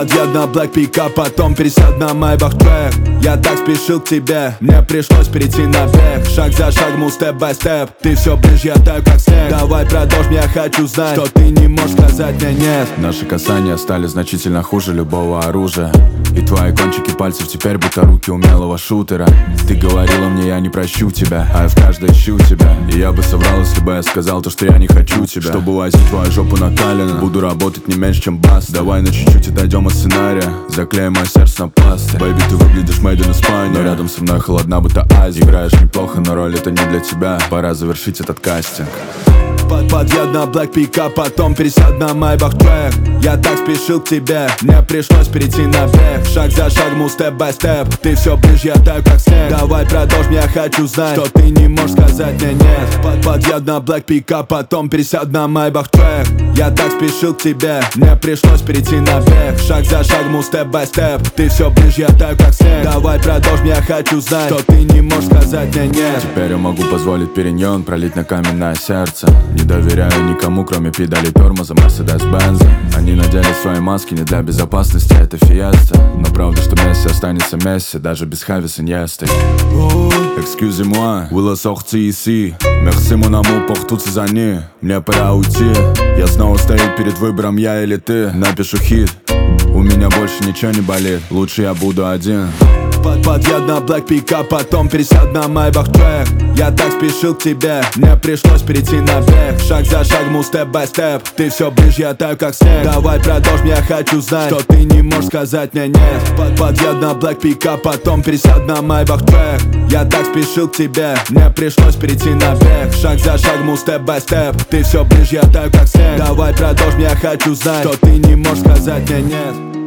Подъеду на Black Pickup, потом пересяду на Maybach Track. Я так спешил к тебе, мне пришлось перейти на бег. Шаг за шагом, степ бай степ. Ты все ближе, я таю как снег. Давай продолжим, я хочу знать, что ты не можешь сказать мне нет. Наши касания стали значительно хуже любого оружия. И твои кончики пальцев теперь будто руки умелого шутера. Ты говорила мне, я не прощу тебя, а я в каждой ищу тебя. И я бы соврал, если бы я сказал то, что я не хочу тебя. Чтобы возить твою жопу накаленно, буду работать не меньше, чем бас. Давай на чуть-чуть отойдем от сценария, заклеим мое сердце на пласте. Бэйби, ты выглядишь made in España, но рядом со мной холодна, будто Азия. Играешь неплохо, но роль это не для тебя. Пора завершить этот кастинг. Подъеду на Black Pickup, потом пересяду на Maybach Track. Я так спешил к тебе, мне пришлось перейти на бег. Шаг за шагом, степ бай степ. Ты все ближе, я таю как снег. Давай продолжим, я хочу знать, что ты не можешь сказать мне нет. Подъеду на Black Pickup, потом пересяду на Maybach Track. Я так спешил к тебе, мне пришлось перейти на бег. Шаг за шагом, степ бай степ. Ты все ближе, я таю как снег. Давай продолжим, я хочу знать, что ты не можешь сказать мне нет. Теперь я могу позволить периньон пролить на каменное сердце. Не доверяю никому, кроме педалей тормоза Mercedes-Benz. Они надели свои маски не для безопасности, это фиеста. Но правда, что Месси останется Месси, даже без Хави с Иньестой. Excusez-moi, vous la sortie ici. Merci mon amour pour toutes ces années. Мне пора уйти. Я снова стою перед выбором, я или ты. Напишу хит, у меня больше ничего не болит. Лучше я буду один. Подъеду на Black Pickup, потом пересяду на Maybach Track. Я так спешил к тебе, мне пришлось перейти на бег. Шаг за шагом, степ бай степ. Ты все ближе, я таю как снег. Давай продолжим, я хочу знать, что ты не можешь сказать мне нет. Подъеду на Black Pickup, потом пересяду на Maybach Track. Я так спешил к тебе, мне пришлось перейти на бег. Шаг за шагом, степ бай степ. Ты все ближе, я таю как снег. Давай продолжим, я хочу знать, что ты не можешь сказать мне нет.